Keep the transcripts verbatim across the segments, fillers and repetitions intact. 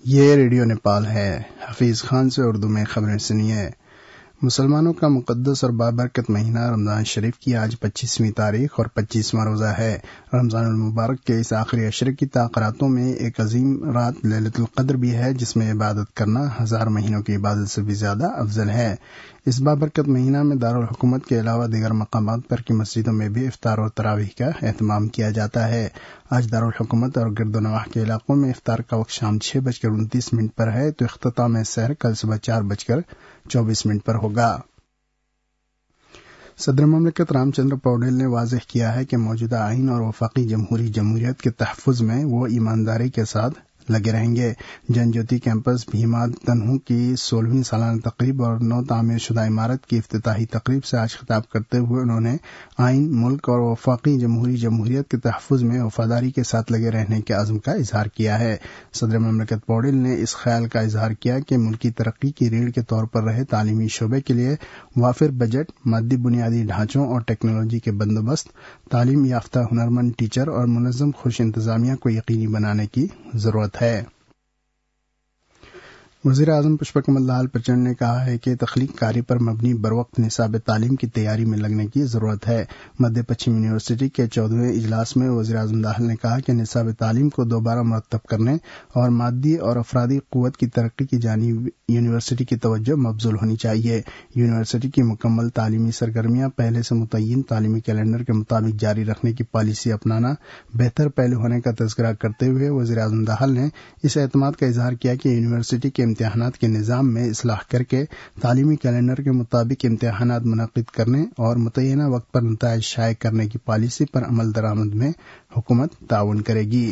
یہ ریڈیو نیپال ہے۔ حفیظ خان سے اردو میں خبریں سنیے۔ مسلمانوں کا مقدس اور بابرکت مہینہ رمضان شریف کی آج پچیسویں تاریخ اور پچیسواں روزہ ہے۔ رمضان المبارک کے اس آخری عشرے کی تاخیراتوں میں ایک عظیم رات لیلۃ القدر بھی ہے، جس میں عبادت کرنا ہزار مہینوں کی عبادت سے بھی زیادہ افضل ہے۔ اس بابرکت مہینہ میں دارالحکومت کے علاوہ دیگر مقامات پر کی مسجدوں میں بھی افطار اور تراویح کا اہتمام کیا جاتا ہے۔ آج دارالحکومت اور گرد و نواح کے علاقوں میں افطار کا وقت شام چھ بج کر انتیس منٹ پر ہے، تو اختتام سحر کل صبح چار بج کر چوبیس منٹ پر ہوگا۔ صدر مملکت رام چندر پوڈیل نے واضح کیا ہے کہ موجودہ آئین اور وفاقی جمہوری جمہوریت کے تحفظ میں وہ ایمانداری کے ساتھ لگے رہیں گے۔ جن جیوتی کیمپس بھیما تنہو کی سولہویں سالانہ تقریب اور نو تعمیر شدہ عمارت کی افتتاحی تقریب سے آج خطاب کرتے ہوئے انہوں نے آئین، ملک اور وفاقی جمہوری جمہوریت کے تحفظ میں وفاداری کے ساتھ لگے رہنے کے عزم کا اظہار کیا ہے۔ صدر مملکت پوڈیل نے اس خیال کا اظہار کیا کہ ملکی ترقی کی ریڑھ کے طور پر رہے تعلیمی شعبے کے لیے وافر بجٹ، مادی بنیادی ڈھانچوں اور ٹیکنالوجی کے بندوبست، تعلیم یافتہ ہنرمند ٹیچر اور منظم خوش انتظامیہ کو یقینی بنانے کی ضرورت ہے۔ وزیر اعظم پشپ کمل دہل پچنڈ نے کہا ہے کہ تخلیق کاری پر مبنی بروقت نصاب تعلیم کی تیاری میں لگنے کی ضرورت ہے۔ مدھیہ پچھم یونیورسٹی کے چودہویں اجلاس میں وزیر اعظم دہل نے کہا کہ نصاب تعلیم کو دوبارہ مرتب کرنے اور مادی اور افرادی قوت کی ترقی کی جانب یونیورسٹی کی توجہ مبذول ہونی چاہیے۔ یونیورسٹی کی مکمل تعلیمی سرگرمیاں پہلے سے متعین تعلیمی کیلنڈر کے مطابق جاری رکھنے کی پالیسی اپنانا بہتر پہلو ہونے کا تذکرہ کرتے ہوئے وزیر اعظم دہل نے اس اعتماد کا اظہار کیا کہ یونیورسٹی کے امتحانات کے نظام میں اصلاح کر کے تعلیمی کیلنڈر کے مطابق امتحانات منعقد کرنے اور متعینہ وقت پر نتائج شائع کرنے کی پالیسی پر عمل درآمد میں حکومت تعاون کرے گی۔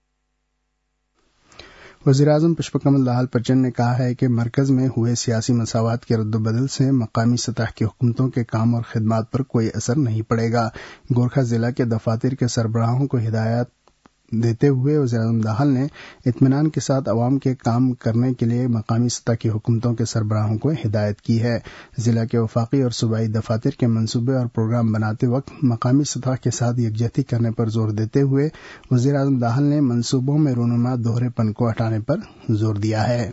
وزیر اعظم پشپ کمل دہل پچنڈ نے کہا ہے کہ مرکز میں ہوئے سیاسی مساوات کے رد و بدل سے مقامی سطح کی حکومتوں کے کام اور خدمات پر کوئی اثر نہیں پڑے گا۔ گورکھا ضلع کے دفاتر کے سربراہوں کو ہدایات دیتے ہوئے وزیر اعظم دہل نے اطمینان کے ساتھ عوام کے کام کرنے کے لیے مقامی سطح کی حکومتوں کے سربراہوں کو ہدایت کی ہے۔ ضلع کے وفاقی اور صوبائی دفاتر کے منصوبے اور پروگرام بناتے وقت مقامی سطح کے ساتھ یکجہتی کرنے پر زور دیتے ہوئے وزیر اعظم دہل نے منصوبوں میں رونما دوہرے پن کو ہٹانے پر زور دیا ہے۔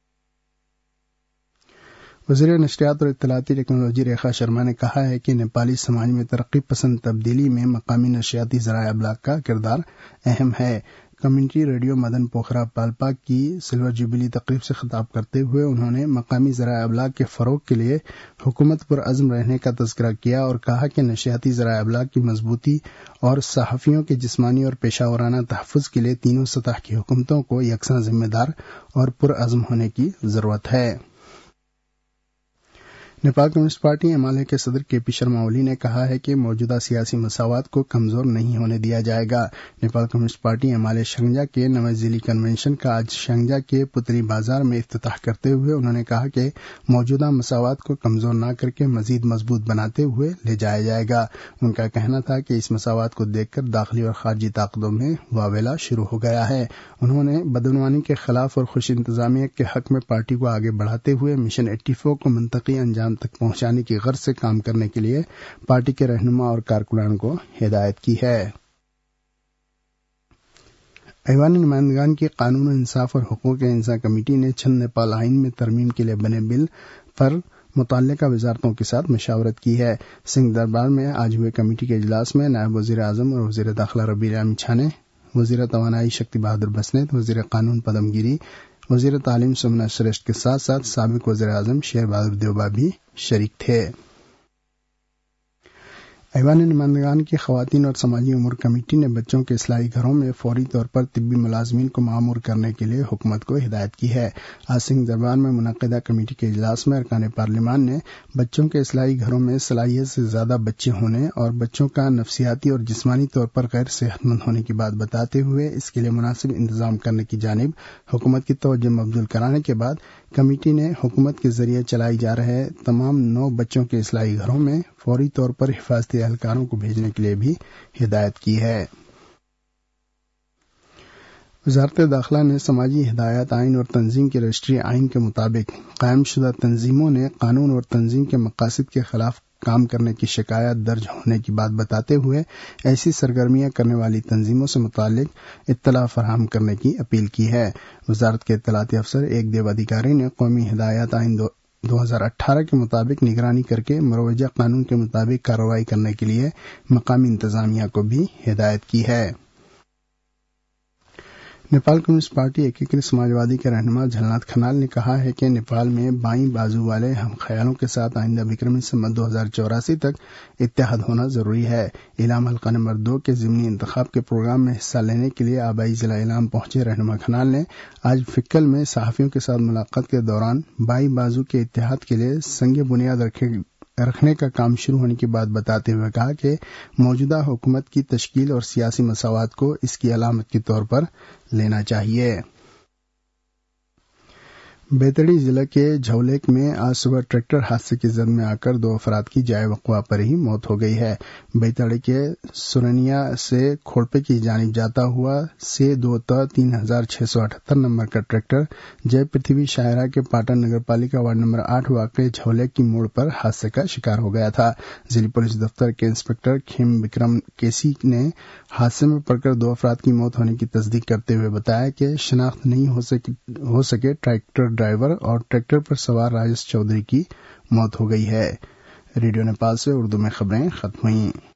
وزیر نشریات اور اطلاعاتی ٹیکنالوجی ریکھا شرما نے کہا ہے کہ نیپالی سماج میں ترقی پسند تبدیلی میں مقامی نشریاتی ذرائع ابلاغ کا کردار اہم ہے۔ کمیونٹی ریڈیو مدن پوکھرا پالپا کی سلور جوبلی تقریب سے خطاب کرتے ہوئے انہوں نے مقامی ذرائع ابلاغ کے فروغ کے لیے حکومت پر عزم رہنے کا تذکرہ کیا اور کہا کہ نشریاتی ذرائع ابلاغ کی مضبوطی اور صحافیوں کے جسمانی اور پیشہ ورانہ تحفظ کے لیے تینوں سطح کی حکومتوں کو یکساں ذمہ دار اور پرعزم ہونے کی ضرورت ہے۔ Nepal communist party M L A کے صدر کے پی شرما اولی نے کہا ہے کہ موجودہ سیاسی مساوات کو کمزور نہیں ہونے دیا جائے گا۔ Nepal communist party M L A Syangja کے نویں ضلعی کنونشن کا آج شنگجا کے پتری بازار میں افتتاح کرتے ہوئے انہوں نے کہا کہ موجودہ مساوات کو کمزور نہ کر کے مزید مضبوط بناتے ہوئے لے جایا جائے گا۔ ان کا کہنا تھا کہ اس مساوات کو دیکھ کر داخلی اور خارجی طاقتوں میں واویلا شروع ہو گیا ہے۔ انہوں نے بدعنوانی کے خلاف اور خوش انتظامیہ کے حق میں پارٹی کو آگے بڑھاتے ہوئے مشن ایٹی فور کو منطقی انجام تک پہنچانے کی غرض سے کام کرنے کے لیے پارٹی کے رہنما اور کارکنان کو ہدایت کی ہے۔ ایوان نمائندگان کی قانون انصاف اور حقوق انسان کمیٹی نے چھن نیپال آئین میں ترمیم کے لیے بنے بل پر متعلقہ وزارتوں کے ساتھ مشاورت کی ہے۔ سنگھ دربار میں آج ہوئے کمیٹی کے اجلاس میں نائب وزیر اعظم اور وزیر داخلہ ربیع رامی چھانے، وزیر توانائی شکتی بہادر بسنیت، وزیر قانون پدم گیری، وزیر تعلیم سمنا شریشٹھ کے ساتھ ساتھ سابق وزیر اعظم شیر بہادر دیوبا بھی شریک تھے۔ ایوان نمائندگان کی خواتین اور سماجی امور کمیٹی نے بچوں کے اصلاحی گھروں میں فوری طور پر طبی ملازمین کو معمور کرنے کے لیے حکومت کو ہدایت کی ہے۔ آج سنگھ دربار میں منعقدہ کمیٹی کے اجلاس میں ارکان پارلیمان نے بچوں کے اصلاحی گھروں میں صلاحیت سے زیادہ بچے ہونے اور بچوں کا نفسیاتی اور جسمانی طور پر غیر صحت مند ہونے کی بات بتاتے ہوئے اس کے لیے مناسب انتظام کرنے کی جانب حکومت کی توجہ مبذول کرانے کے بعد کمیٹی نے حکومت کے ذریعے چلائی جا رہے تمام نو بچوں کے اصلاحی گھروں میں فوری طور پر حفاظتی اہلکاروں کو بھیجنے کے لیے بھی ہدایت کی ہے۔ وزارت داخلہ نے سماجی ہدایات آئین اور تنظیم کے رجسٹری آئین کے مطابق قائم شدہ تنظیموں نے قانون اور تنظیم کے مقاصد کے خلاف کام کرنے کی شکایات درج ہونے کی بات بتاتے ہوئے ایسی سرگرمیاں کرنے والی تنظیموں سے متعلق اطلاع فراہم کرنے کی اپیل کی ہے۔ وزارت کے اطلاعاتی افسر ایک دیو ادھیکاری نے قومی ہدایات آئین دو ہزار اٹھارہ کے مطابق نگرانی کر کے مروجہ قانون کے مطابق کارروائی کرنے کے لیے مقامی انتظامیہ کو بھی ہدایت کی ہے۔ نیپال کمیونسٹ پارٹی ایکیکرت سماجوادی کے رہنما جھلناتھ کھنال نے کہا ہے کہ نیپال میں بائیں بازو والے ہم خیالوں کے ساتھ آئندہ وکرمی سمت دو ہزار چوراسی تک اتحاد ہونا ضروری ہے۔ ایلام حلقہ نمبر دو کے ضمنی انتخاب کے پروگرام میں حصہ لینے کے لیے آبائی ضلع ایلام پہنچے رہنما کھنال نے آج فکل میں صحافیوں کے ساتھ ملاقات کے دوران بائیں بازو کے اتحاد کے لیے سنگ بنیاد رکھے رکھنے کا کام شروع ہونے کی بات بتاتے ہوئے کہا کہ موجودہ حکومت کی تشکیل اور سیاسی مساوات کو اس کی علامت کے طور پر لینا چاہیے۔ بیتڑی ضلع کے جھولیک میں آج صبح ٹریکٹر حادثے کی زد میں آ کر دو افراد کی جائے وقوع پر ہی موت ہو گئی ہے۔ بیتڑی کے سرنیا سے کھوڑپے کی جانب جاتا ہوا سے دو تا تین ہزار چھ سو اٹھہتر نمبر کا ٹریکٹر جے پرتھوی شاہراہ کے پاٹن نگر پالیکا وارڈ نمبر آٹھ واقع جھولیک کی موڑ پر حادثے کا شکار ہو گیا تھا۔ ضلع پولیس دفتر کے انسپکٹر کھیم وکرم کیسی نے حادثے میں پڑ کر دو افراد کی موت ہونے کی تصدیق کرتے ہوئے بتایا کہ شناخت نہیں ہو سکے, ہو سکے ٹریکٹر ڈرائیور اور ٹریکٹر پر سوار راجش چودھری کی موت ہو گئی ہے۔ ریڈیو نیپال سے اردو میں خبریں ختم ہوئیں۔